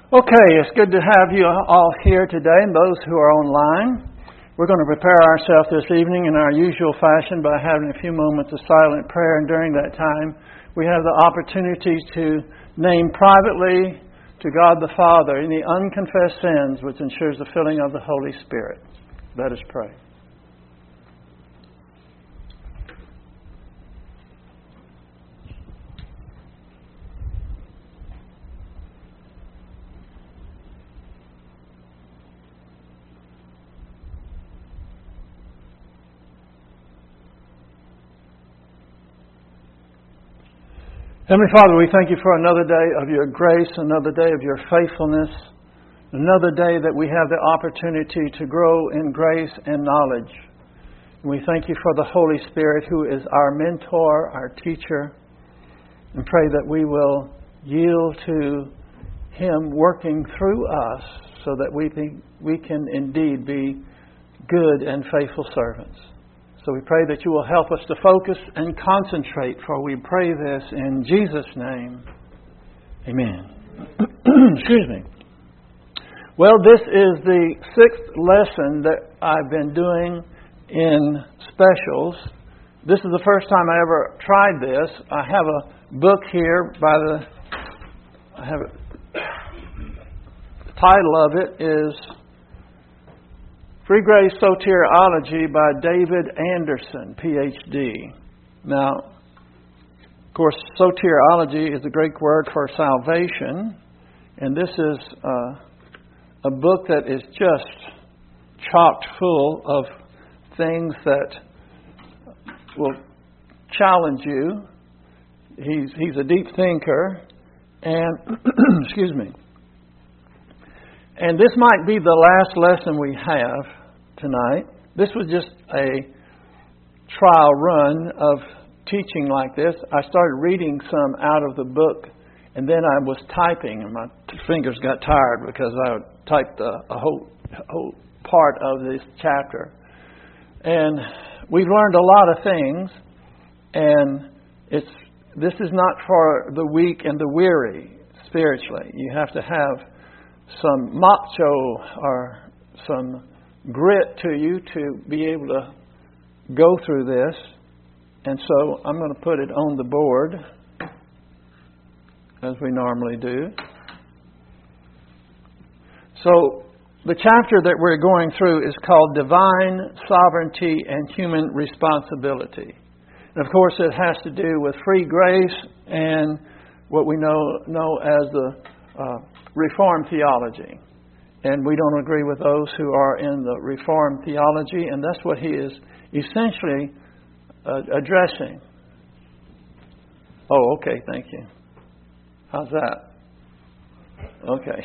Okay, it's good to have you all here today and those who are online. We're going to prepare ourselves this evening in our usual fashion by having a few moments of silent prayer, and during that time we have the opportunity to name privately to God the Father any unconfessed sins, which ensures the filling of the Holy Spirit. Let us pray. Heavenly Father, we thank you for another day of your grace, another day of your faithfulness, another day that we have the opportunity to grow in grace and knowledge. And we thank you for the Holy Spirit, who is our mentor, our teacher, and pray that we will yield to Him working through us so that we can indeed be good and faithful servants. So we pray that you will help us to focus and concentrate, for we pray this in Jesus' name. Amen. Excuse me. Well, this is the 6th lesson that I've been doing in specials. This is the first time I ever tried this. I have a book here the title of it is Free Grace Soteriology by David Anderson, Ph.D. Now, of course, soteriology is the Greek word for salvation, and this is a book that is just chock full of things that will challenge you. He's a deep thinker, and excuse me. And this might be the last lesson we have tonight. This was just a trial run of teaching like this. I started reading some out of the book, and then I was typing, and my fingers got tired because I typed a whole part of this chapter. And we've learned a lot of things, and this is not for the weak and the weary spiritually. You have to have some macho or some grit to you to be able to go through this. And so I'm going to put it on the board, as we normally do. So the chapter that we're going through is called Divine Sovereignty and Human Responsibility. And of course it has to do with free grace and what we know as the Reformed theology. And we don't agree with those who are in the Reformed theology, and that's what he is essentially addressing. Oh, okay, thank you. How's that? Okay.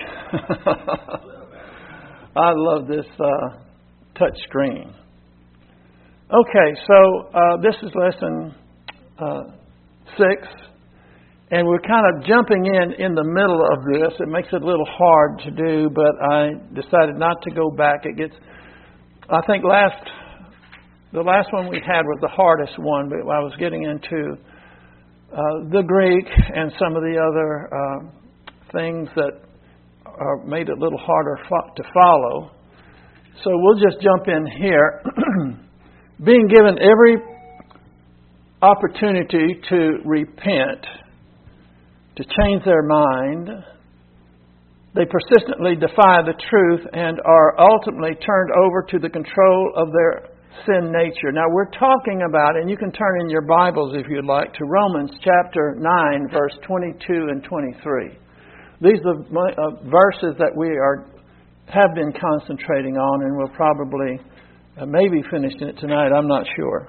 I love this touch screen. Okay, so this is lesson 6. And we're kind of jumping in the middle of this. It makes it a little hard to do, but I decided not to go back. I think the last one we had was the hardest one, but I was getting into the Greek and some of the other things that made it a little harder to follow. So we'll just jump in here. Being given every opportunity to repent, to change their mind, they persistently defy the truth and are ultimately turned over to the control of their sin nature. Now we're talking about, and you can turn in your Bibles if you'd like, to Romans chapter 9, verse 22 and 23. These are the verses that we have been concentrating on, and we'll probably maybe finish it tonight. I'm not sure.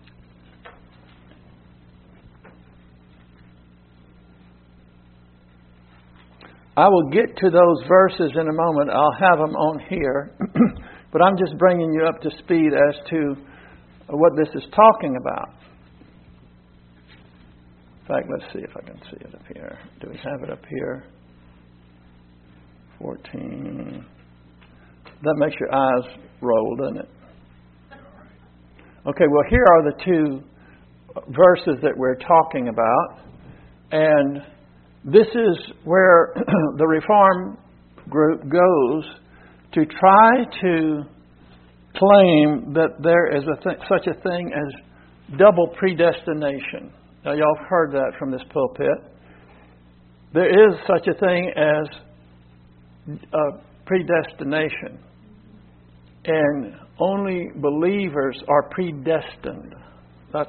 I will get to those verses in a moment. I'll have them on here. But I'm just bringing you up to speed as to what this is talking about. In fact, let's see if I can see it up here. Do we have it up here? 14. That makes your eyes roll, doesn't it? Okay, well, here are the two verses that we're talking about. And this is where the Reformed group goes to try to claim that there is such a thing as double predestination. Now, y'all have heard that from this pulpit. There is such a thing as predestination. And only believers are predestined. That's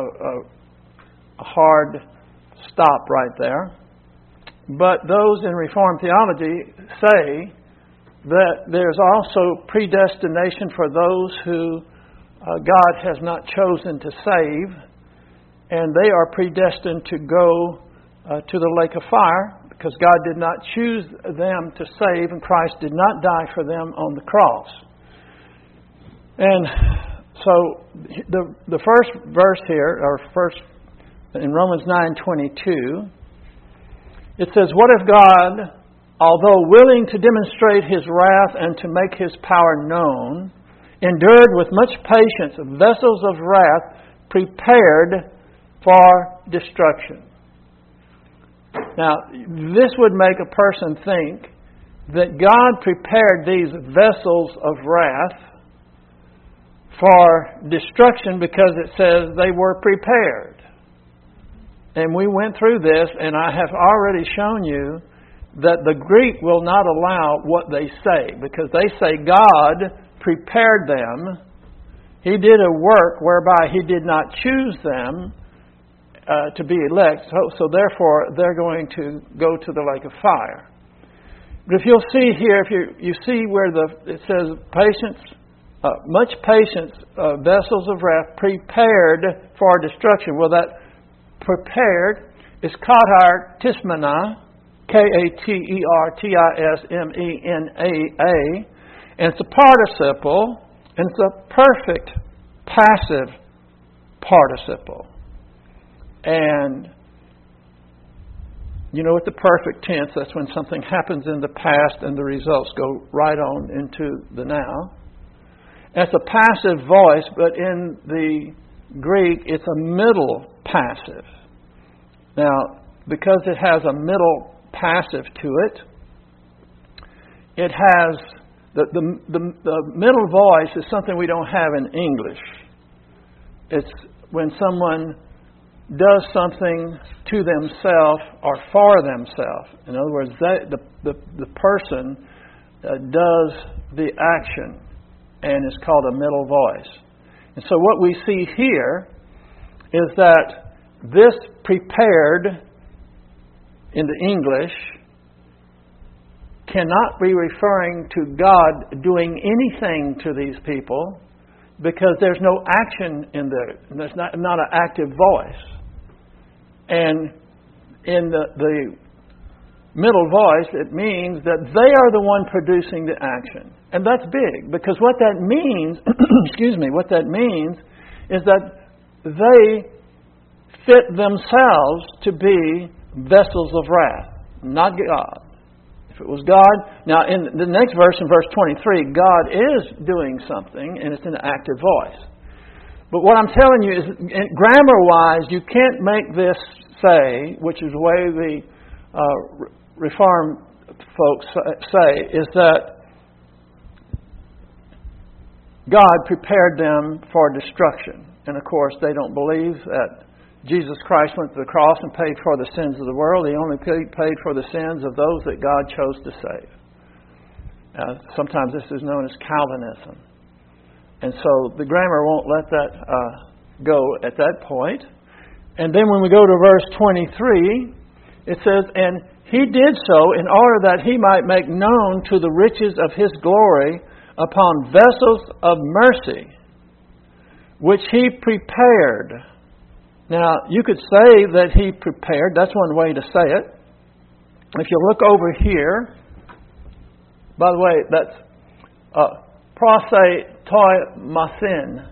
a hard stop right there. But those in Reformed theology say that there's also predestination for those who God has not chosen to save, and they are predestined to go to the lake of fire because God did not choose them to save, and Christ did not die for them on the cross. And so the first verse here, or first in Romans 9:22, it says, "What if God, although willing to demonstrate His wrath and to make His power known, endured with much patience vessels of wrath prepared for destruction?" Now, this would make a person think that God prepared these vessels of wrath for destruction because it says they were prepared. And we went through this, and I have already shown you that the Greek will not allow what they say, because they say God prepared them. He did a work whereby He did not choose them to be elect, so therefore they're going to go to the lake of fire. But if you'll see here, if you see where it says patience, much patience, vessels of wrath prepared for destruction. Well, that prepared is katar tismena, Katertismena, and it's a participle, and it's a perfect passive participle. And you know, with the perfect tense, that's when something happens in the past and the results go right on into the now. It's a passive voice, but in the Greek, it's a middle passive. Now, because it has a middle passive to it, it has the middle voice is something we don't have in English. It's when someone does something to themselves or for themselves. In other words, the person does the action, and it's called a middle voice. And so what we see here is that this prepared in the English cannot be referring to God doing anything to these people, because there's no action in there. There's not an active voice. And in the middle voice, it means that they are the one producing the action. And that's big, because what that means, what that means is that they fit themselves to be vessels of wrath, not God. If it was God, now in the next verse, in verse 23, God is doing something, and it's in an active voice. But what I'm telling you is, grammar-wise, you can't make this say, which is the way the Reformed folks say, is that God prepared them for destruction. And of course, they don't believe that Jesus Christ went to the cross and paid for the sins of the world. He only paid for the sins of those that God chose to save. Sometimes this is known as Calvinism. And so the grammar won't let that go at that point. And then when we go to verse 23, it says, "And He did so in order that He might make known to the riches of His glory upon vessels of mercy, which He prepared." Now, you could say that He prepared. That's one way to say it. If you look over here, by the way, that's proetoimasin.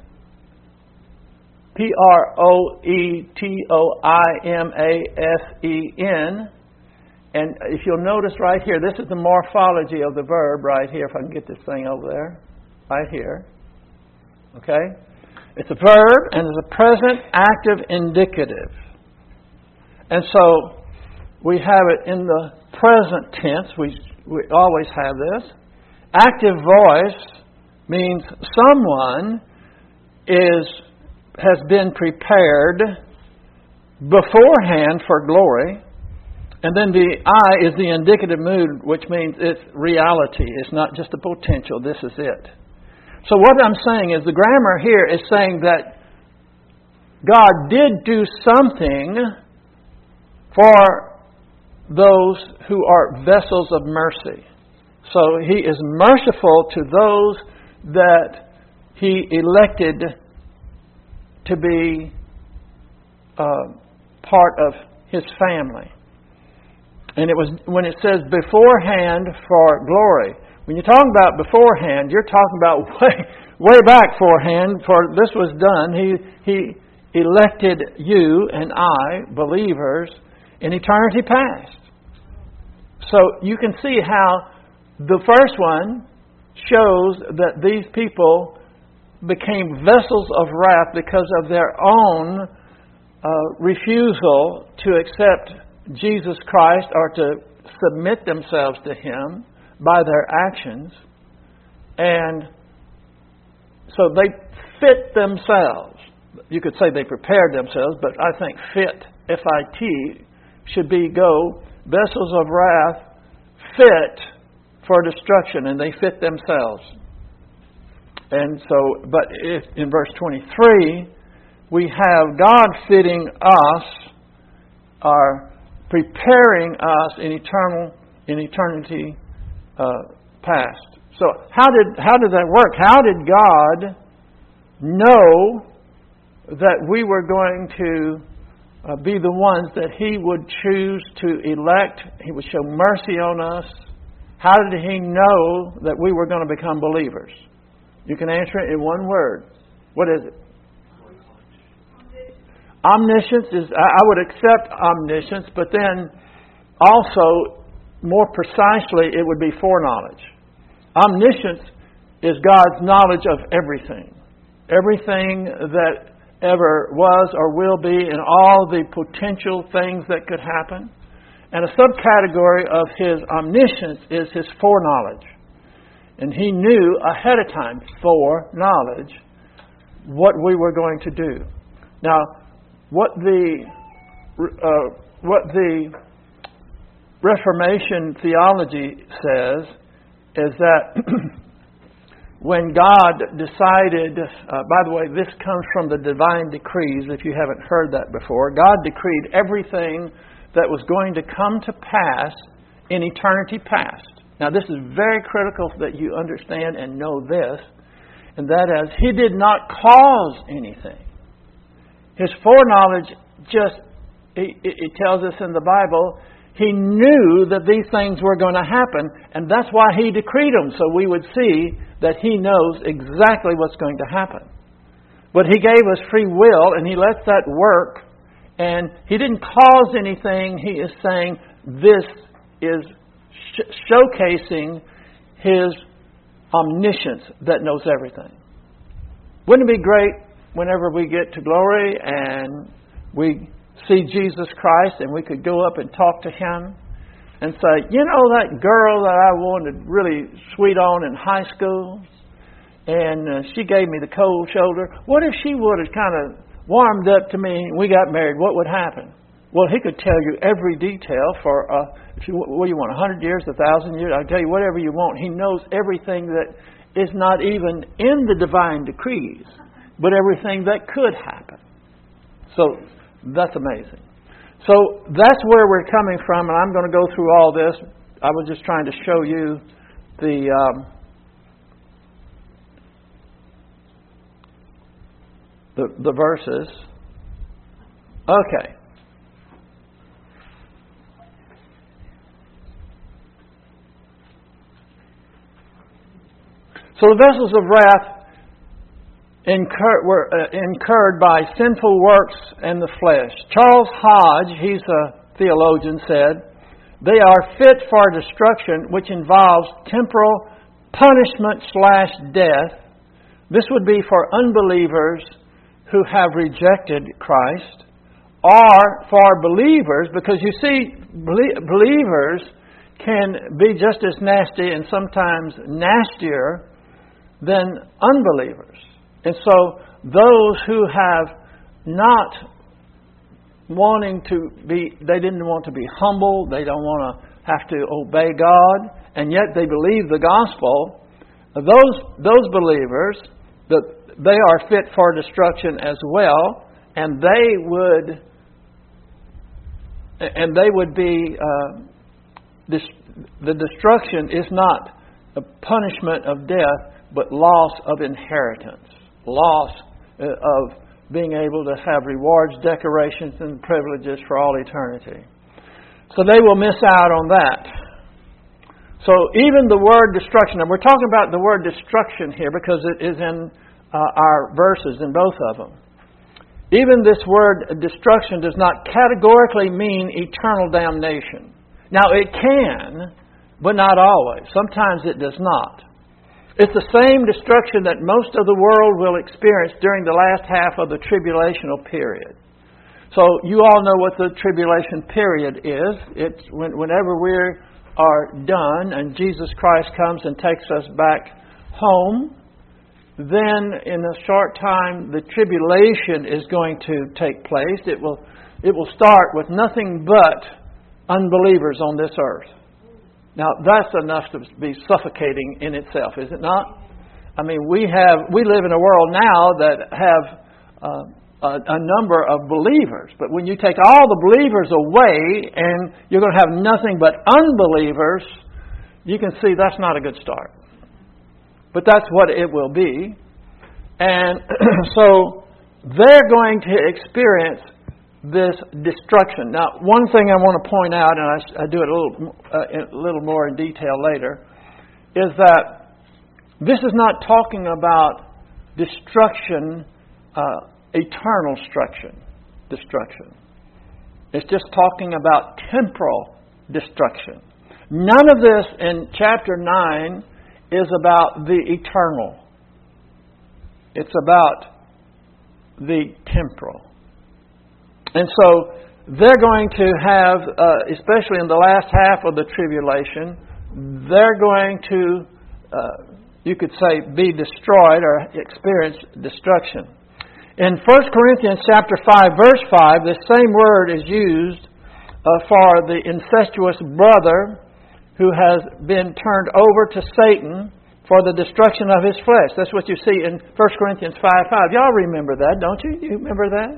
Proetoimasen. And if you'll notice right here, this is the morphology of the verb right here. If I can get this thing over there. Right here. Okay? It's a verb, and it's a present active indicative. And so we have it in the present tense. We always have this. Active voice means someone has been prepared beforehand for glory. And then the I is the indicative mood, which means it's reality. It's not just a potential. This is it. So what I'm saying is the grammar here is saying that God did do something for those who are vessels of mercy. So He is merciful to those that He elected to be part of His family. And it was when it says beforehand for glory. When you're talking about beforehand, you're talking about way back forehand, for this was done. He elected you and I, believers, in eternity past. So you can see how the first one shows that these people became vessels of wrath because of their own refusal to accept Jesus Christ or to submit themselves to Him by their actions. And so they fit themselves. You could say they prepared themselves, but I think fit, F-I-T, should be go, vessels of wrath, fit for destruction, and they fit themselves. And so, but if, in verse 23, we have God fitting us, or preparing us in eternity past. So how did that work? How did God know that we were going to be the ones that He would choose to elect? He would show mercy on us. How did He know that we were going to become believers? You can answer it in one word. What is it? Omniscience is, I would accept omniscience, but then also, more precisely, it would be foreknowledge. Omniscience is God's knowledge of everything. Everything that ever was or will be, and all the potential things that could happen. And a subcategory of His omniscience is His foreknowledge. And He knew ahead of time, foreknowledge, what we were going to do. Now, what the Reformation theology says is that when God decided, by the way, this comes from the divine decrees, if you haven't heard that before. God decreed everything that was going to come to pass in eternity past. Now, this is very critical that you understand and know this, and that is, He did not cause anything. His foreknowledge it tells us in the Bible, He knew that these things were going to happen, and that's why He decreed them, so we would see that He knows exactly what's going to happen. But He gave us free will, and He lets that work, and He didn't cause anything. He is saying this is showcasing His omniscience that knows everything. Wouldn't it be great whenever we get to glory and we see Jesus Christ and we could go up and talk to Him and say, you know that girl that I wanted really sweet on in high school, and she gave me the cold shoulder. What if she would have kind of warmed up to me and we got married? What would happen? Well, He could tell you every detail for, if you want 100 years, 1,000 years, I'll tell you whatever you want. He knows everything that is not even in the divine decrees, but everything that could happen. So that's amazing. So that's where we're coming from, and I'm going to go through all this. I was just trying to show you the verses. Okay. So the vessels of wrath were incurred by sinful works and the flesh. Charles Hodge, he's a theologian, said, they are fit for destruction, which involves temporal punishment / death. This would be for unbelievers who have rejected Christ, or for believers, because you see, believers can be just as nasty and sometimes nastier than unbelievers. And so those who have not wanting to be, they didn't want to be humble, they don't want to have to obey God, and yet they believe the gospel, those believers, that they are fit for destruction as well, and they would be the destruction is not a punishment of death, but loss of inheritance, loss of being able to have rewards, decorations, and privileges for all eternity. So they will miss out on that. So even the word destruction, and we're talking about the word destruction here because it is in our verses, in both of them. Even this word destruction does not categorically mean eternal damnation. Now it can, but not always. Sometimes it does not. It's the same destruction that most of the world will experience during the last half of the tribulational period. So you all know what the tribulation period is. It's whenever we are done and Jesus Christ comes and takes us back home, then in a short time the tribulation is going to take place. It will start with nothing but unbelievers on this earth. Now that's enough to be suffocating in itself, is it not? I mean, we live in a world now that have a number of believers, but when you take all the believers away and you're going to have nothing but unbelievers, you can see that's not a good start. But that's what it will be. And so they're going to experience this destruction. Now, one thing I want to point out, and I do it a little more in detail later, is that this is not talking about destruction, eternal destruction. It's just talking about temporal destruction. None of this in chapter 9 is about the eternal. It's about the temporal. And so they're going to have, especially in the last half of the tribulation, they're going to, you could say, be destroyed or experience destruction. In 1 Corinthians chapter 5, verse 5, the same word is used for the incestuous brother who has been turned over to Satan for the destruction of his flesh. That's what you see in 1 Corinthians 5:5. Y'all remember that, don't you? You remember that?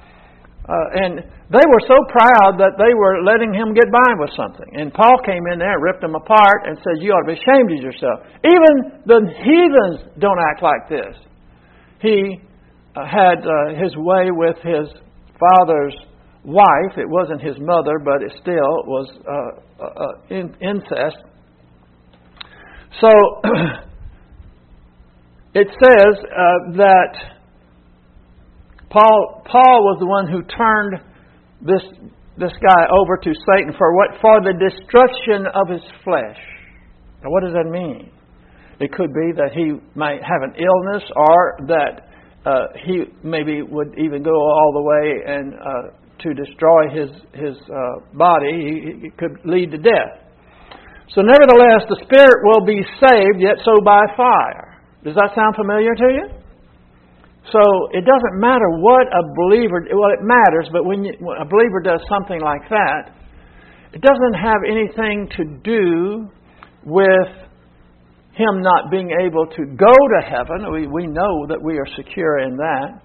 And they were so proud that they were letting him get by with something. And Paul came in there and ripped them apart and said, you ought to be ashamed of yourself. Even the heathens don't act like this. He had his way with his father's wife. It wasn't his mother, but it still was incest. So it says that Paul was the one who turned this guy over to Satan for what? For the destruction of his flesh. Now, what does that mean? It could be that he might have an illness, or that he maybe would even go all the way and to destroy his body. It could lead to death. So nevertheless, the spirit will be saved, yet so by fire. Does that sound familiar to you? So it doesn't matter what a believer, well, it matters, but when a believer does something like that, it doesn't have anything to do with him not being able to go to heaven. We know that we are secure in that.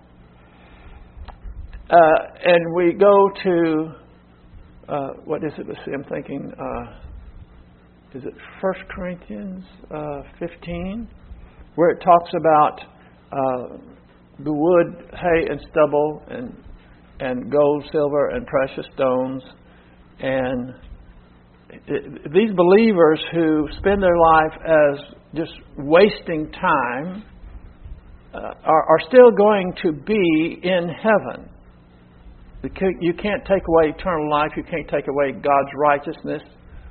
And we go to, what is it? Let's see, I'm thinking, is it 1 Corinthians 15? Where it talks about the wood, hay, and stubble, and gold, silver, and precious stones. And these believers who spend their life as just wasting time are still going to be in heaven. You can't take away eternal life. You can't take away God's righteousness.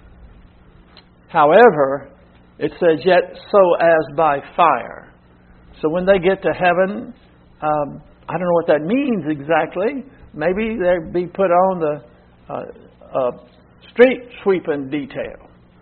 However, it says, yet so as by fire. So when they get to heaven, I don't know what that means exactly. Maybe they'll be put on the street sweeping detail.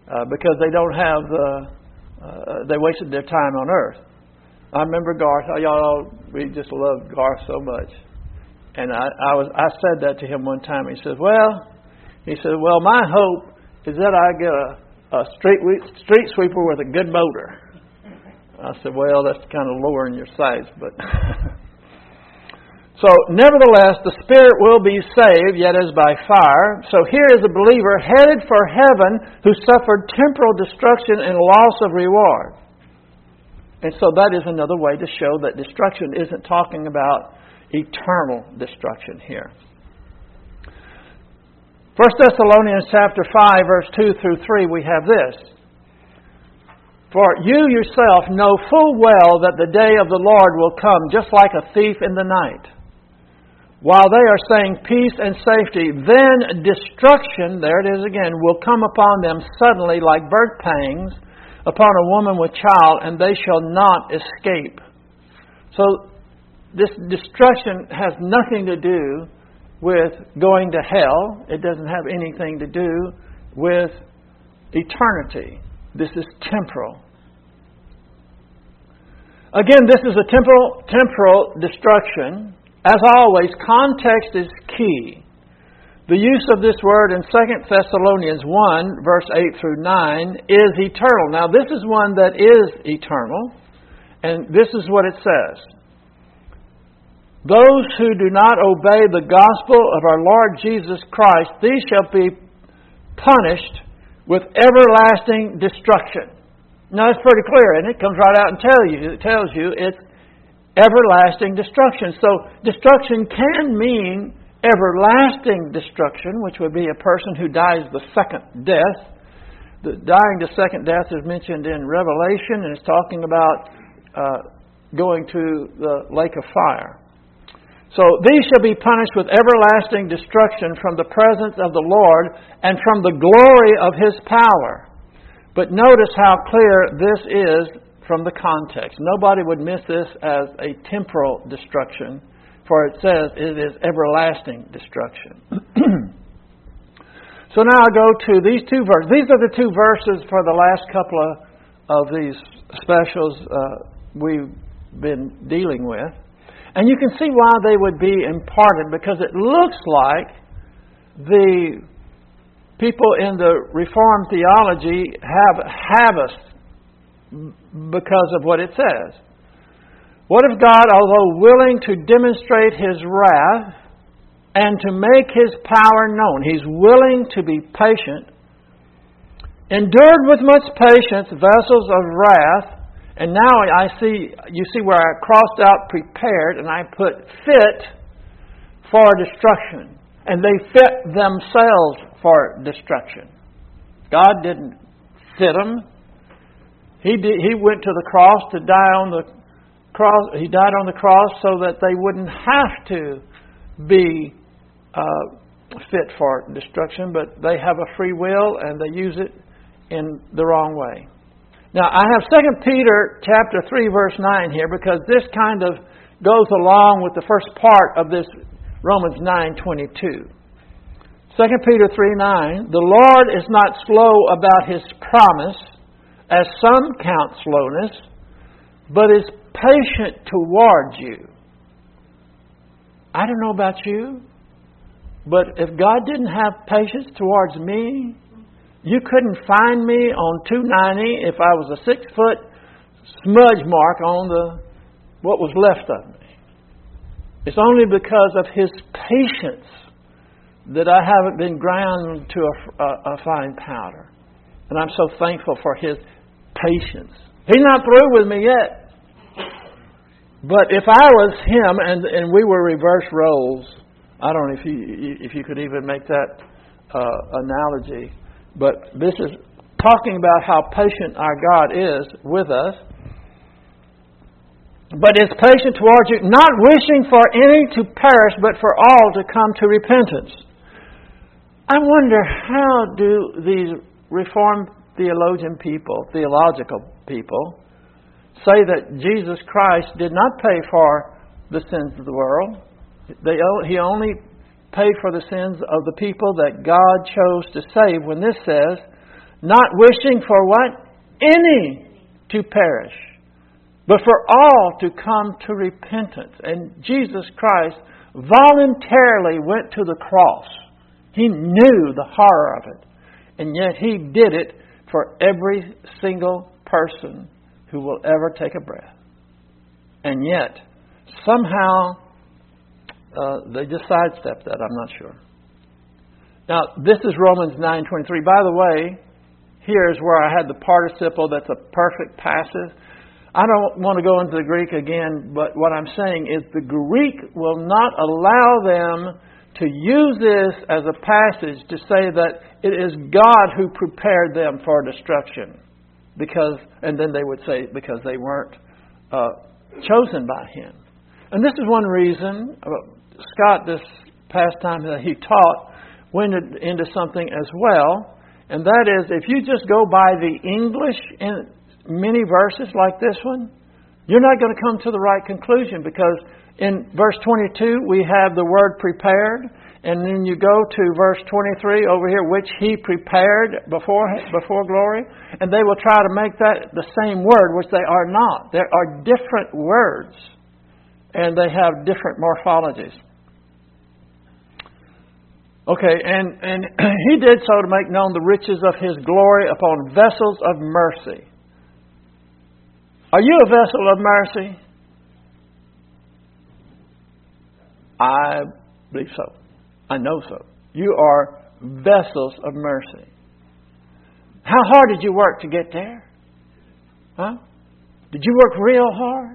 because they don't have they wasted their time on earth. I remember Garth. We just loved Garth so much, and I said that to him one time. He said, "Well, my hope is that I get a street sweeper with a good motor." I said, "Well, that's kind of lowering your sights, but." So, nevertheless, the spirit will be saved, yet as by fire. So here is a believer headed for heaven who suffered temporal destruction and loss of reward. And so that is another way to show that destruction isn't talking about eternal destruction here. 1 Thessalonians chapter 5, verse 2 through 3, we have this. For you yourself know full well that the day of the Lord will come just like a thief in the night. While they are saying peace and safety, then destruction, there it is again, will come upon them suddenly like birth pangs upon a woman with child, and they shall not escape. So this destruction has nothing to do with going to hell. It doesn't have anything to do with eternity. This is temporal. Again, this is a temporal destruction. As always, context is key. The use of this word in 2 Thessalonians 1, verse 8 through 9, is eternal. Now, this is one that is eternal, and this is what it says. Those who do not obey the gospel of our Lord Jesus Christ, these shall be punished with everlasting destruction. Now, it's pretty clear, and it comes right out and tells you it's everlasting destruction. So destruction can mean everlasting destruction, which would be a person who dies the second death. The dying the second death is mentioned in Revelation, and it's talking about going to the lake of fire. So these shall be punished with everlasting destruction from the presence of the Lord and from the glory of His power. But notice how clear this is from the context. Nobody would miss this as a temporal destruction, for it says it is everlasting destruction. So now I go to these two verses. These are the two verses for the last couple of these specials we've been dealing with. And you can see why they would be important, because it looks like the people in the Reformed theology have us because of what it says. What if God, although willing to demonstrate His wrath and to make His power known, He's willing to be patient, endured with much patience vessels of wrath, and now you see where I crossed out prepared and I put fit for destruction. And they fit themselves for destruction. God didn't fit them. He went to the cross to die on the cross. He died on the cross so that they wouldn't have to be fit for destruction, but they have a free will and they use it in the wrong way. Now, I have 2 Peter chapter 3, verse 9 here, because this kind of goes along with the first part of this Romans 9:22. 2 Peter 3:9, the Lord is not slow about His promise, as some count slowness, but is patient towards you. I don't know about you, but if God didn't have patience towards me, you couldn't find me on 290 if I was a 6-foot smudge mark on what was left of me. It's only because of His patience that I haven't been ground to a fine powder. And I'm so thankful for His patience. He's not through with me yet. But if I was Him and we were reverse roles, I don't know if you could even make that analogy. But this is talking about how patient our God is with us. But is patient towards you, not wishing for any to perish, but for all to come to repentance. I wonder, how do these Reformed theological people, say that Jesus Christ did not pay for the sins of the world? He only paid for the sins of the people that God chose to save, when this says, not wishing for what? Any to perish, but for all to come to repentance. And Jesus Christ voluntarily went to the cross. He knew the horror of it. And yet He did it for every single person who will ever take a breath. And yet, somehow, they just sidestepped that. I'm not sure. Now, this is Romans 9:23. By the way, here's where I had the participle that's a perfect passive. I don't want to go into the Greek again, but what I'm saying is the Greek will not allow them to use this as a passage to say that it is God who prepared them for destruction. And then they would say because they weren't chosen by Him. And this is one reason Scott, this past time that he taught, went into something as well. And that is, if you just go by the English in many verses like this one, you're not going to come to the right conclusion, because in verse 22 we have the word prepared, and then you go to verse 23 over here, which He prepared before glory, and they will try to make that the same word, which they are not. There are different words, and they have different morphologies. Okay, and He did so to make known the riches of His glory upon vessels of mercy. Are you a vessel of mercy? I believe so. I know so. You are vessels of mercy. How hard did you work to get there? Huh? Did you work real hard?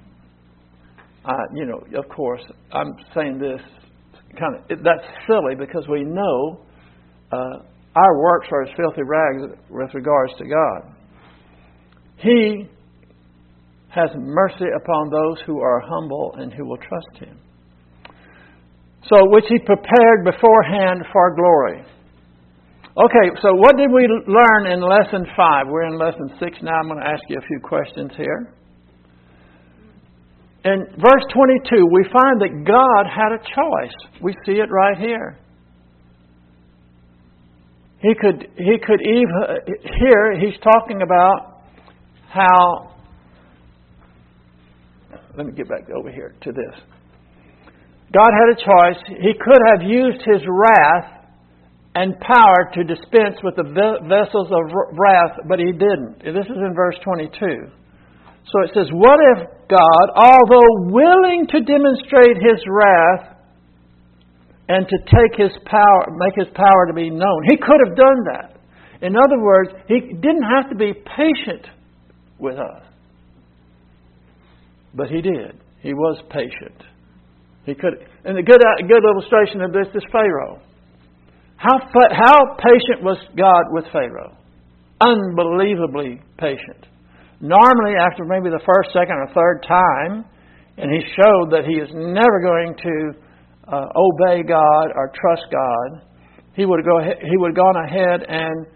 Of course, I'm saying this that's silly, because we know our works are as filthy rags with regards to God. He has mercy upon those who are humble and who will trust Him. So, which He prepared beforehand for glory. Okay, so what did we learn in Lesson 5? We're in Lesson 6 now. I'm going to ask you a few questions here. In verse 22, we find that God had a choice. We see it right here. He could even, here He's talking about how, let me get back over here to this. God had a choice. He could have used His wrath and power to dispense with the vessels of wrath, but He didn't. This is in verse 22. So it says, what if God, although willing to demonstrate His wrath and to take His power, make His power to be known, He could have done that. In other words, He didn't have to be patient with us. But He did. He was patient. He could, and a good illustration of this is Pharaoh. How patient was God with Pharaoh? Unbelievably patient. Normally, after maybe the first, second, or third time, and he showed that he is never going to obey God or trust God, he would have gone ahead and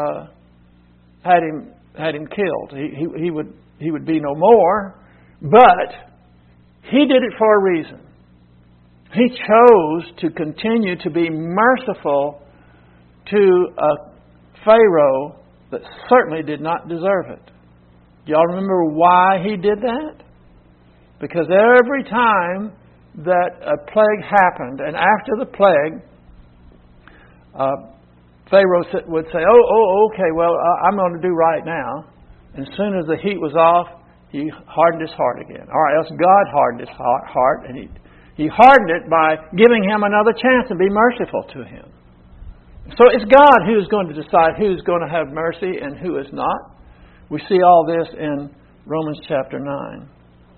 had him killed. He would be no more. But He did it for a reason. He chose to continue to be merciful to a Pharaoh that certainly did not deserve it. Do y'all remember why He did that? Because every time that a plague happened, and after the plague, Pharaoh would say, okay, well, I'm going to do right now. And as soon as the heat was off, he hardened his heart again. Or else God hardened his heart, and He hardened it by giving him another chance and be merciful to him. So it's God who's going to decide who's going to have mercy and who is not. We see all this in Romans chapter 9.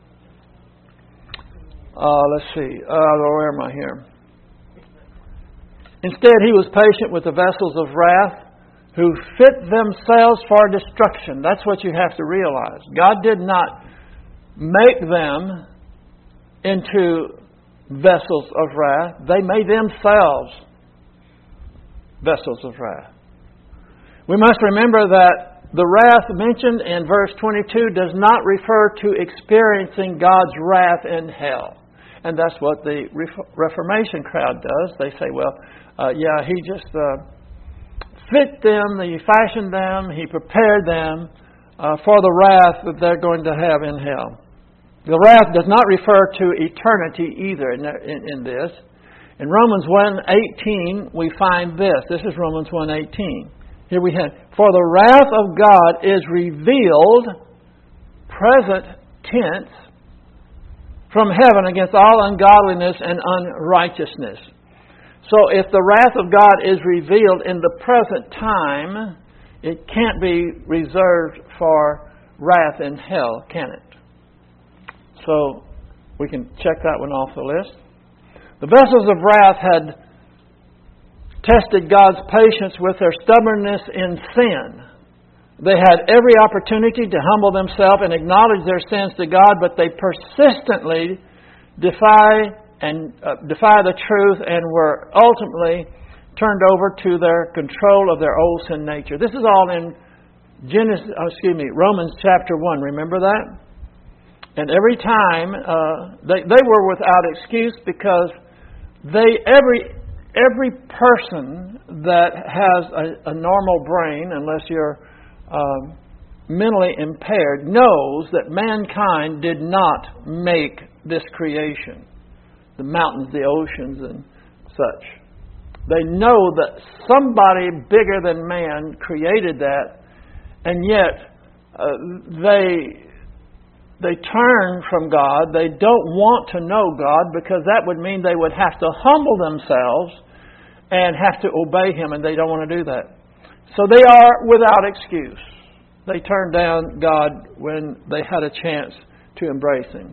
Let's see. Where am I here? Instead, He was patient with the vessels of wrath who fit themselves for destruction. That's what you have to realize. God did not make them into vessels of wrath. They made themselves vessels of wrath. We must remember that the wrath mentioned in verse 22 does not refer to experiencing God's wrath in hell. And that's what the Reformation crowd does. They say, well, He just fit them, He fashioned them, He prepared them for the wrath that they're going to have in hell. The wrath does not refer to eternity either in this. In Romans 1:18 we find this. This is Romans 1:18. Here we have, for the wrath of God is revealed, present tense, from heaven against all ungodliness and unrighteousness. So if the wrath of God is revealed in the present time, it can't be reserved for wrath in hell, can it? So we can check that one off the list. The vessels of wrath had tested God's patience with their stubbornness in sin. They had every opportunity to humble themselves and acknowledge their sins to God, but they persistently defy the truth and were ultimately turned over to their control of their old sin nature. This is all in Romans chapter 1. Remember that? And every time they were without excuse, because every person that has a normal brain, unless you're mentally impaired, knows that mankind did not make this creation, the mountains, the oceans, and such. They know that somebody bigger than man created that, and yet they turn from God. They don't want to know God, because that would mean they would have to humble themselves and have to obey Him, and they don't want to do that. So they are without excuse. They turned down God when they had a chance to embrace Him.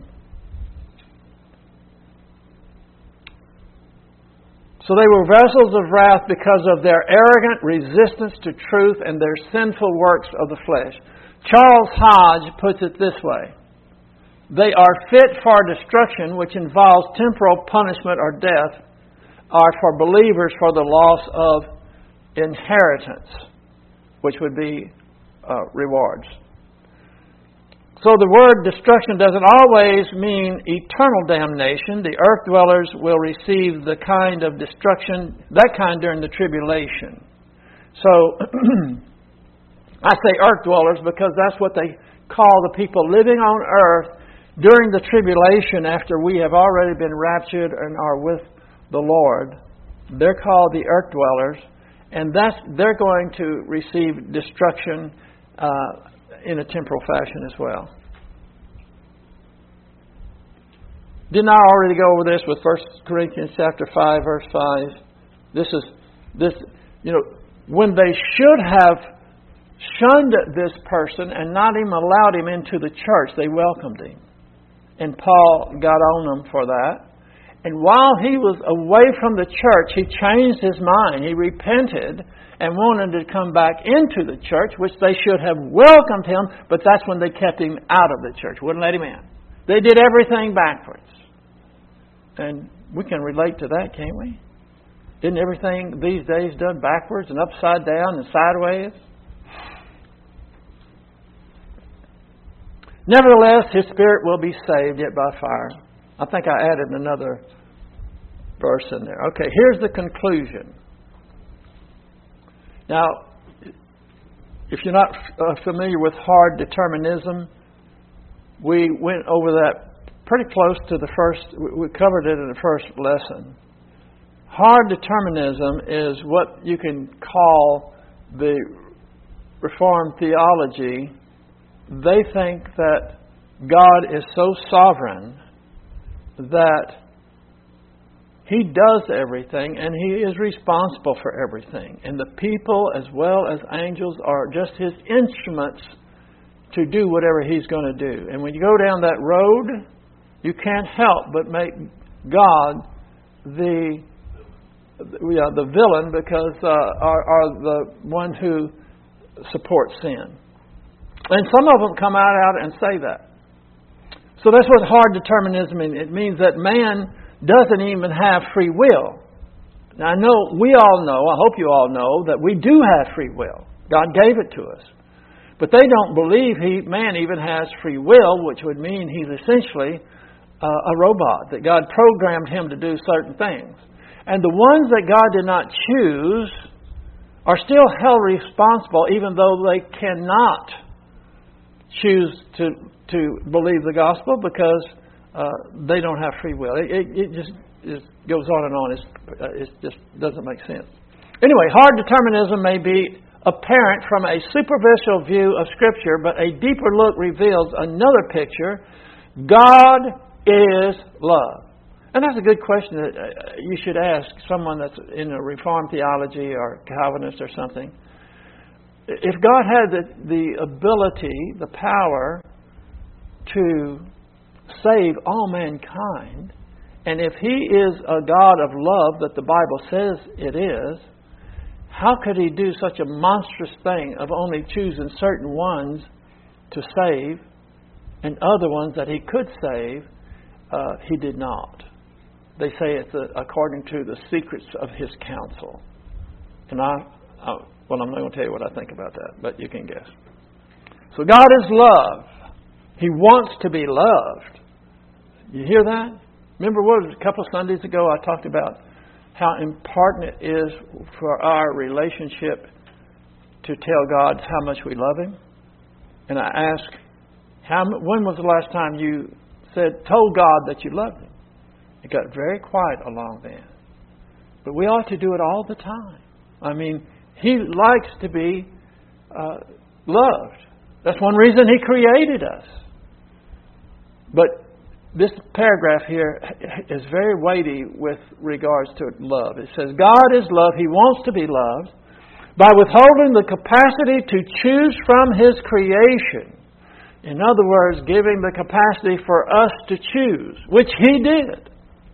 So they were vessels of wrath because of their arrogant resistance to truth and their sinful works of the flesh. Charles Hodge puts it this way: they are fit for destruction, which involves temporal punishment or death, or for believers for the loss of inheritance, which would be rewards. So the word destruction doesn't always mean eternal damnation. The earth dwellers will receive the kind of destruction, that kind during the tribulation. So I say earth dwellers because that's what they call the people living on earth during the tribulation, after we have already been raptured and are with the Lord. They're called the earth dwellers, and they're going to receive destruction in a temporal fashion as well. Didn't I already go over this with 1 Corinthians chapter 5, verse 5? When they should have shunned this person and not even allowed him into the church, they welcomed him. And Paul got on them for that. And while he was away from the church, he changed his mind. He repented and wanted to come back into the church, which they should have welcomed him, but that's when they kept him out of the church. Wouldn't let him in. They did everything backwards. And we can relate to that, can't we? Isn't everything these days done backwards and upside down and sideways? Nevertheless, his spirit will be saved, yet by fire. I think I added another verse in there. Okay, here's the conclusion. Now, if you're not familiar with hard determinism, we went over that pretty close to the first. We covered it in the first lesson. Hard determinism is what you can call the Reformed theology. They think that God is so sovereign that He does everything and He is responsible for everything. And the people as well as angels are just His instruments to do whatever He's going to do. And when you go down that road, you can't help but make God the villain, because are the one who supports sin. And some of them come out and say that. So that's what hard determinism means. It means that man doesn't even have free will. Now, I know, we all know, I hope you all know, that we do have free will. God gave it to us. But they don't believe man even has free will, which would mean he's essentially a robot, that God programmed him to do certain things. And the ones that God did not choose are still held responsible even though they cannot choose to believe the gospel because they don't have free will. It just goes on and on. It just doesn't make sense. Anyway, hard determinism may be apparent from a superficial view of Scripture, but a deeper look reveals another picture. God is love. And that's a good question that you should ask someone that's in a Reformed theology or Calvinist or something. If God had the ability, the power to save all mankind, and if He is a God of love that the Bible says it is, how could He do such a monstrous thing of only choosing certain ones to save and other ones that He could save? He did not. They say it's according to the secrets of His counsel. And I'm not going to tell you what I think about that, but you can guess. So God is love. He wants to be loved. You hear that? Remember a couple of Sundays ago I talked about how important it is for our relationship to tell God how much we love Him. And I asked, when was the last time you told God that you loved Him? It got very quiet along then. But we ought to do it all the time. I mean, He likes to be loved. That's one reason He created us. But this paragraph here is very weighty with regards to love. It says, God is love. He wants to be loved. By withholding the capacity to choose from His creation. In other words, giving the capacity for us to choose, which He did.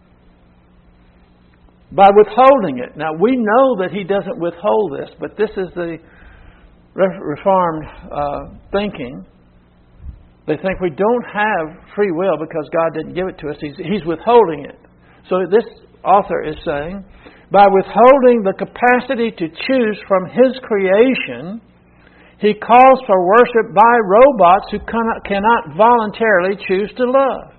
By withholding it. Now, we know that He doesn't withhold this, but this is the Reformed thinking. They think we don't have free will because God didn't give it to us. He's withholding it. So this author is saying, by withholding the capacity to choose from His creation, He calls for worship by robots who cannot voluntarily choose to love.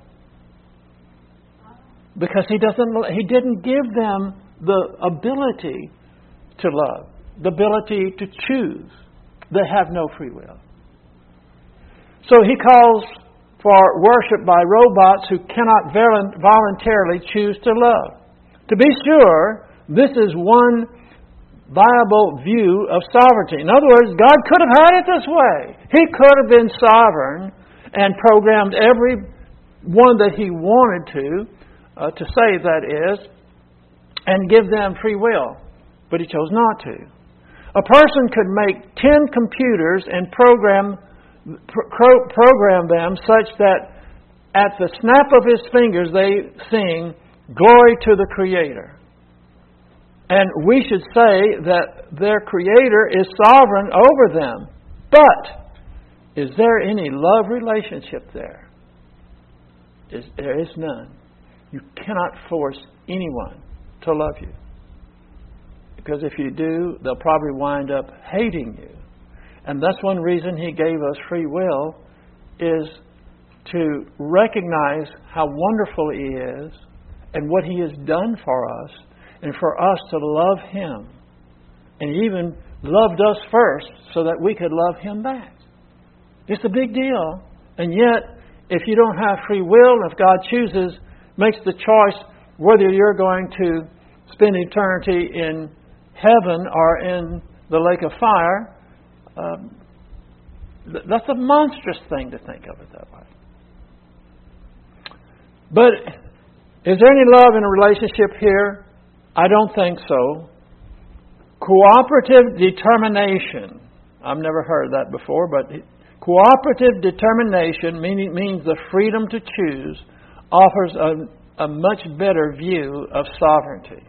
Because He didn't give them the ability to love, the ability to choose. They have no free will. So He calls for worship by robots who cannot voluntarily choose to love. To be sure, this is one viable view of sovereignty. In other words, God could have had it this way. He could have been sovereign and programmed every one that He wanted to save, that is, and give them free will. But He chose not to. A person could make 10 computers and program them such that at the snap of His fingers they sing, "Glory to the Creator." And we should say that their Creator is sovereign over them. But is there any love relationship there? There is none. You cannot force anyone to love you. Because if you do, they'll probably wind up hating you. And that's one reason He gave us free will, is to recognize how wonderful He is and what He has done for us, and for us to love Him. And He even loved us first so that we could love Him back. It's a big deal. And yet, if you don't have free will, if God makes the choice whether you're going to spend eternity in heaven or in the lake of fire, that's a monstrous thing to think of it that way. But is there any love in a relationship here? I don't think so. Cooperative determination. I've never heard that before, but cooperative determination means the freedom to choose offers a much better view of sovereignty.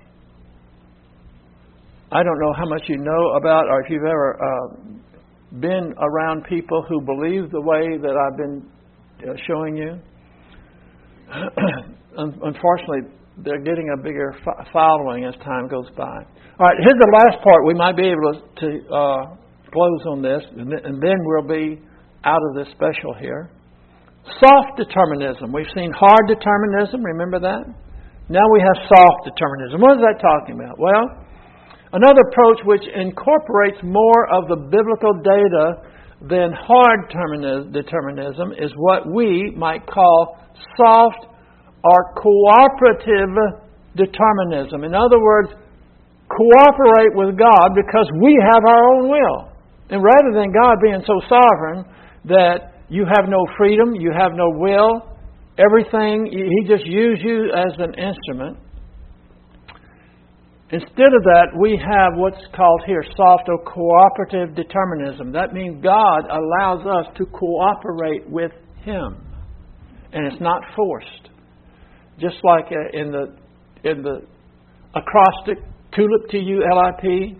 I don't know how much you know about, or if you've ever been around people who believe the way that I've been showing you. Unfortunately, they're getting a bigger following as time goes by. All right, here's the last part. We might be able to close on this, and then we'll be out of this special here. Soft determinism. We've seen hard determinism. Remember that? Now we have soft determinism. What is that talking about? Well, Another approach which incorporates more of the biblical data than hard determinism is what we might call soft or cooperative determinism. In other words, cooperate with God because we have our own will. And rather than God being so sovereign that you have no freedom, you have no will, everything, He just used you as an instrument. Instead of that, we have what's called here soft or cooperative determinism. That means God allows us to cooperate with Him. And it's not forced. Just like in the acrostic TULIP, TULIP,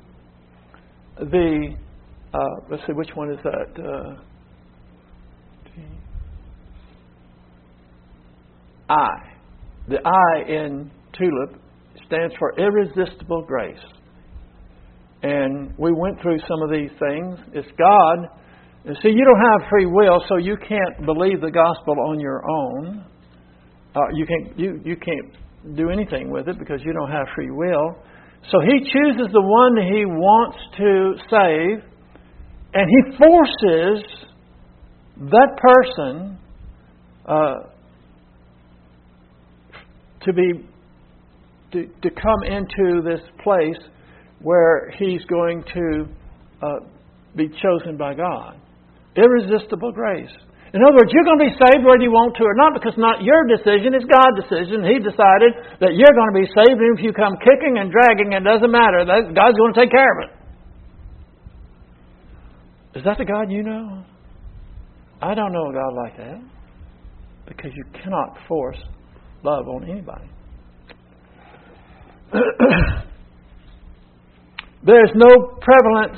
let's see, which one is that? I. The I in TULIP stands for irresistible grace. And we went through some of these things. It's God. And see, you don't have free will, so you can't believe the gospel on your own. You can't do anything with it because you don't have free will. So He chooses the one that He wants to save, and He forces that person to come into this place where he's going to be chosen by God. Irresistible grace. In other words, you're going to be saved whether you want to or not, because it's not your decision, it's God's decision. He decided that you're going to be saved, and if you come kicking and dragging, it doesn't matter. God's going to take care of it. Is that the God you know? I don't know a God like that, because you cannot force love on anybody. There's no prevalence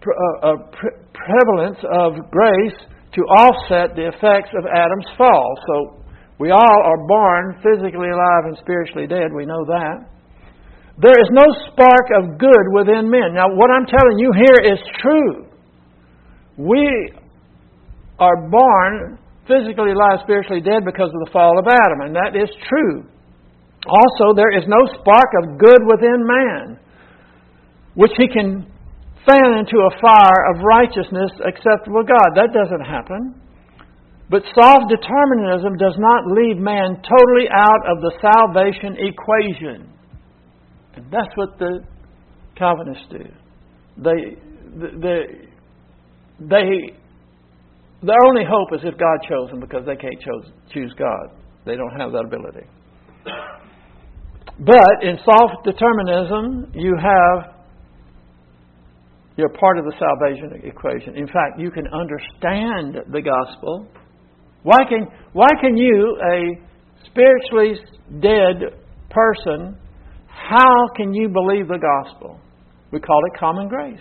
of grace to offset the effects of Adam's fall. So we all are born physically alive and spiritually dead. We know that. There is no spark of good within men. Now, what I'm telling you here is true. We are born physically alive, spiritually dead because of the fall of Adam, and that is true. Also, there is no spark of good within man, which he can fan into a fire of righteousness acceptable to God. That doesn't happen. But soft determinism does not leave man totally out of the salvation equation. And that's what the Calvinists do. Their only hope is if God chose them, because they can't choose God. They don't have that ability. But in soft determinism, you're part of the salvation equation. In fact, you can understand the gospel. Why can you, a spiritually dead person, how can you believe the gospel? We call it common grace.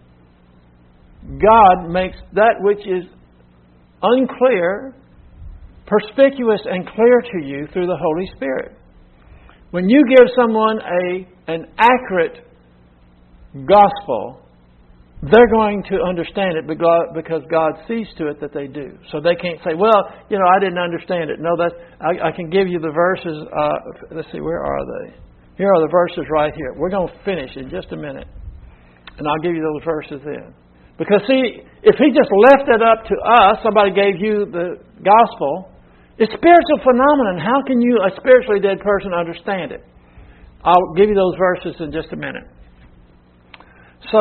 God makes that which is unclear, perspicuous and clear to you through the Holy Spirit. When you give someone an accurate gospel, they're going to understand it because God sees to it that they do. So they can't say, well, I didn't understand it. No, I can give you the verses. Let's see, where are they? Here are the verses right here. We're going to finish in just a minute. And I'll give you those verses then. Because see, if He just left it up to us, somebody gave you the gospel, it's spiritual phenomenon. How can you, a spiritually dead person, understand it? I'll give you those verses in just a minute. So,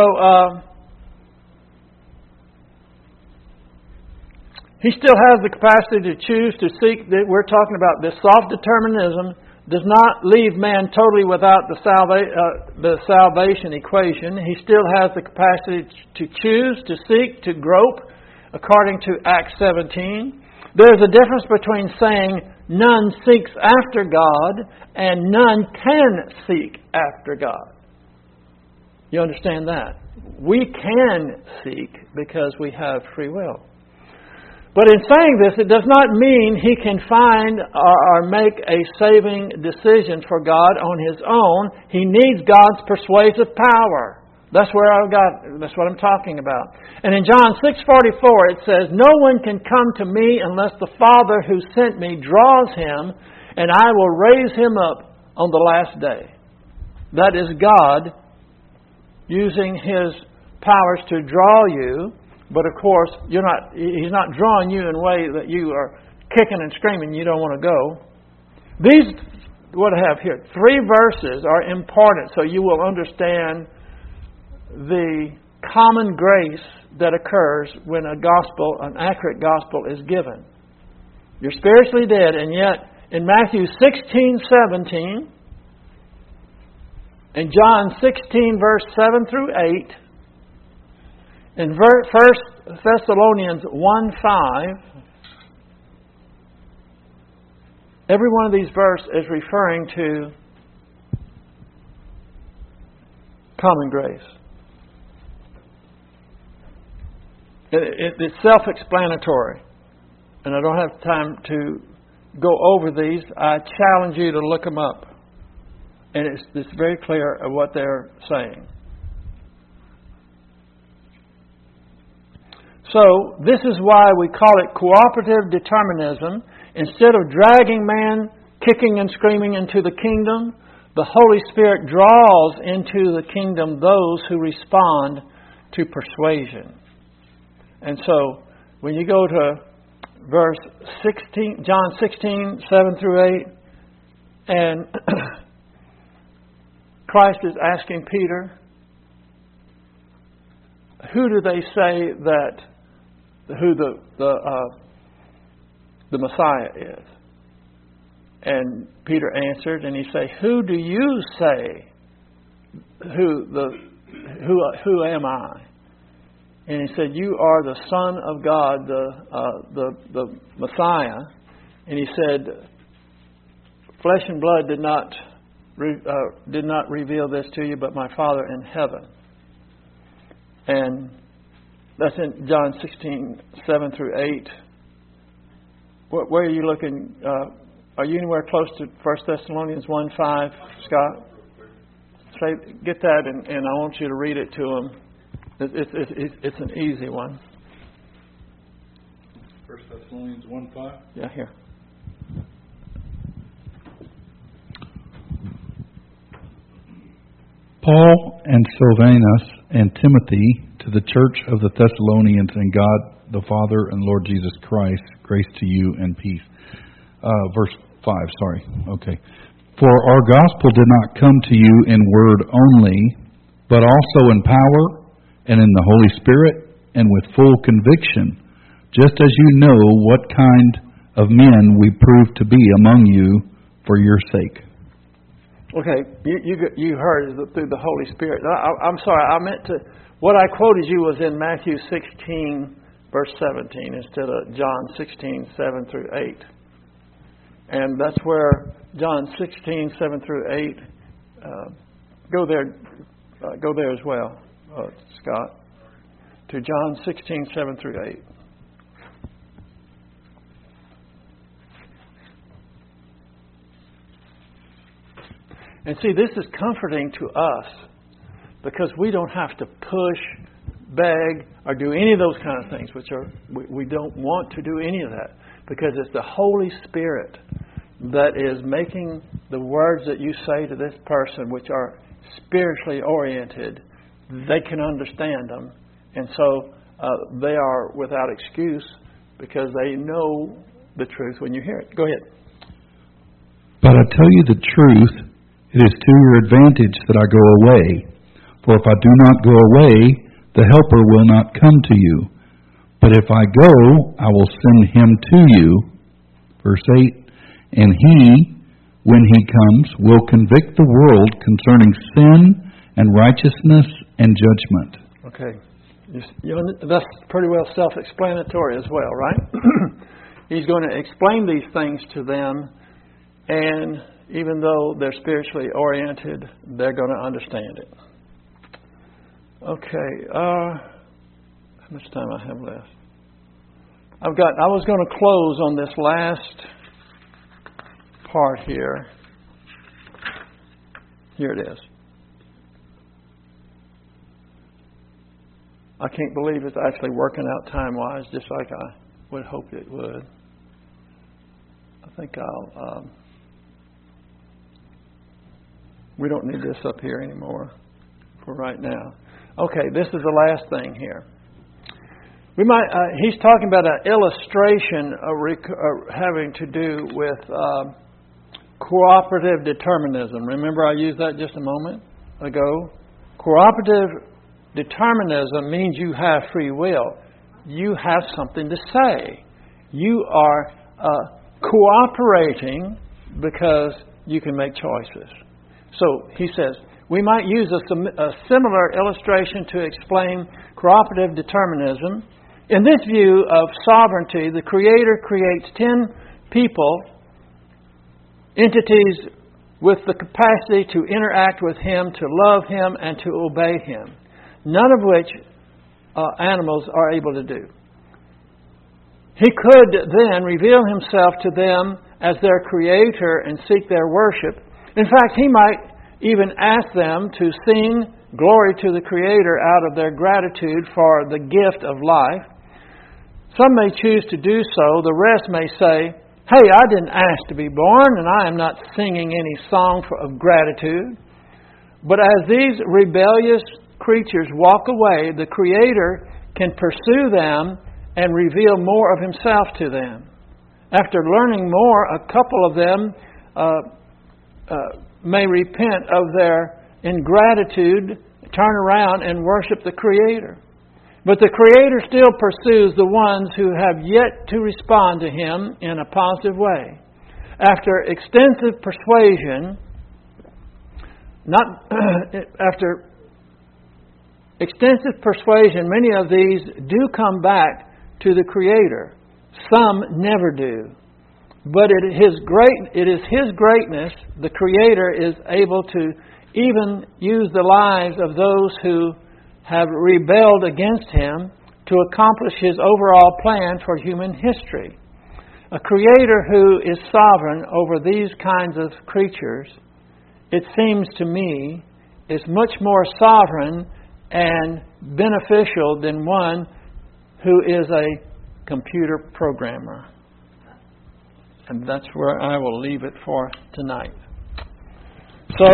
He still has the capacity to choose, to seek. We're talking about this soft determinism does not leave man totally without the salvation equation. He still has the capacity to choose, to seek, to grope, according to Acts 17. There's a difference between saying none seeks after God and none can seek after God. You understand that? We can seek because we have free will. But in saying this, it does not mean he can find or make a saving decision for God on his own. He needs God's persuasive power. That's what I'm talking about. And in John 6:44 it says, "No one can come to me unless the Father who sent me draws him, and I will raise him up on the last day." That is God using His powers to draw you, but of course He's not drawing you in a way that you are kicking and screaming you don't want to go. These, what I have here, 3 verses are important so you will understand the common grace that occurs when an accurate gospel is given. You're spiritually dead, and yet in Matthew 16:17 and John 16 verse 7 through 8, in 1 Thessalonians 1:5, every one of these verses is referring to common grace. It's self-explanatory. And I don't have time to go over these. I challenge you to look them up. And it's very clear of what they're saying. So, this is why we call it cooperative determinism. Instead of dragging man kicking and screaming into the kingdom, the Holy Spirit draws into the kingdom those who respond to persuasion. And so, when you go to verse 16, John 16, 7 through 8, and Christ is asking Peter, who do they say that who the Messiah is? And Peter answered, and he said, "Who do you say? Who am I?" And he said, "You are the Son of God, the Messiah." And he said, "Flesh and blood did not reveal this to you, but my Father in heaven." And that's in John 16, 7 through 8. Where are you looking? Are you anywhere close to 1 Thessalonians 1:5, Scott? Get that, and I want you to read it to them. It's an easy one. 1 Thessalonians 1:5? Yeah, here. Paul and Silvanus and Timothy to the church of the Thessalonians, and God the Father and Lord Jesus Christ, grace to you and peace. Verse 5, sorry. Okay. For our gospel did not come to you in word only, but also in power and in the Holy Spirit and with full conviction, just as you know what kind of men we prove to be among you for your sake. Okay, you heard it through the Holy Spirit. I'm sorry, I meant to. What I quoted you was in Matthew 16, verse 17, instead of John 16, 7 through 8. And that's where John 16, 7 through 8. Go there as well, Scott. To John 16, 7 through 8. And see, this is comforting to us because we don't have to push, beg, or do any of those kind of things, which are we don't want to do any of that, because it's the Holy Spirit that is making the words that you say to this person, which are spiritually oriented, they can understand them, and so they are without excuse because they know the truth when you hear it. Go ahead. But I tell you the truth. It is to your advantage that I go away. For if I do not go away, the Helper will not come to you. But if I go, I will send him to you. Verse 8, and he, when he comes, will convict the world concerning sin and righteousness and judgment. Okay. That's pretty well self-explanatory as well, right? He's going to explain these things to them, and even though they're spiritually oriented, they're going to understand it. Okay, how much time I have left? I was going to close on this last part here. Here it is. I can't believe it's actually working out time-wise, just like I would hope it would. I think we don't need this up here anymore. for right now. Okay, this is the last thing here. He's talking about an illustration having to do with cooperative determinism. Remember I used that just a moment ago? Cooperative determinism means you have free will. You have something to say. You are cooperating because you can make choices. So he says, we might use a similar illustration to explain cooperative determinism. In this view of sovereignty, the Creator creates 10 people, entities with the capacity to interact with Him, to love Him, and to obey Him. None of which animals are able to do. He could then reveal Himself to them as their Creator and seek their worship. In fact, He might even ask them to sing glory to the Creator out of their gratitude for the gift of life. Some may choose to do so. The rest may say, hey, I didn't ask to be born, and I am not singing any song of gratitude. But as these rebellious creatures walk away, the Creator can pursue them and reveal more of Himself to them. After learning more, a couple of them may repent of their ingratitude, turn around and worship the Creator. But the Creator still pursues the ones who have yet to respond to Him in a positive way. After extensive persuasion, many of these do come back to the Creator. Some never do. But it is His greatness, the Creator is able to even use the lives of those who have rebelled against Him to accomplish His overall plan for human history. A Creator who is sovereign over these kinds of creatures, it seems to me, is much more sovereign and beneficial than one who is a computer programmer. And that's where I will leave it for tonight. So,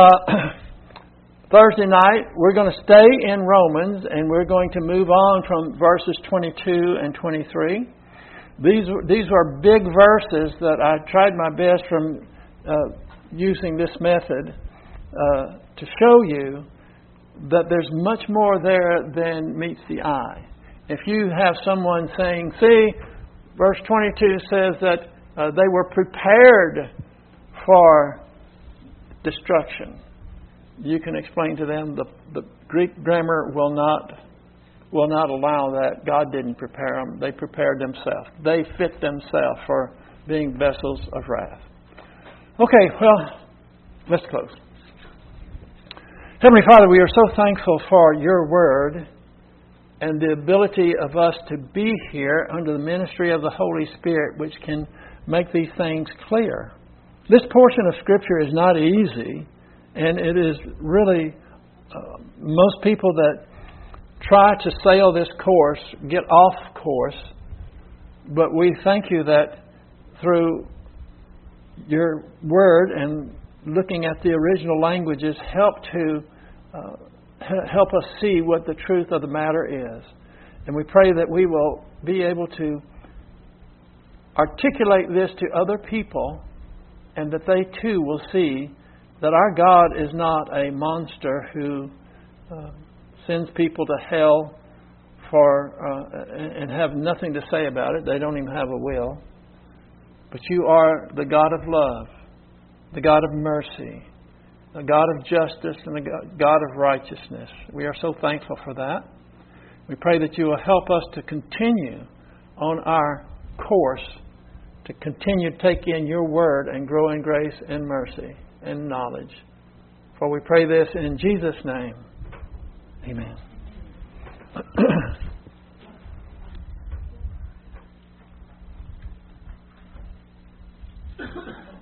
Thursday night, we're going to stay in Romans, and we're going to move on from verses 22 and 23. These are big verses that I tried my best from using this method to show you that there's much more there than meets the eye. If you have someone saying, see, verse 22 says that they were prepared for destruction, you can explain to them the Greek grammar will not allow that. God didn't prepare them. They prepared themselves. They fit themselves for being vessels of wrath. Okay, well, let's close. Heavenly Father, we are so thankful for Your Word and the ability of us to be here under the ministry of the Holy Spirit, which can make these things clear. This portion of Scripture is not easy, and it is really, most people that try to sail this course get off course, but we thank You that through Your Word and looking at the original languages help us see what the truth of the matter is. And we pray that we will be able to articulate this to other people, and that they too will see that our God is not a monster who sends people to hell and have nothing to say about it. They don't even have a will. But You are the God of love, the God of mercy, the God of justice, and the God of righteousness. We are so thankful for that. We pray that You will help us to continue on our course, to continue to take in Your Word and grow in grace and mercy and knowledge. For we pray this in Jesus' name. Amen.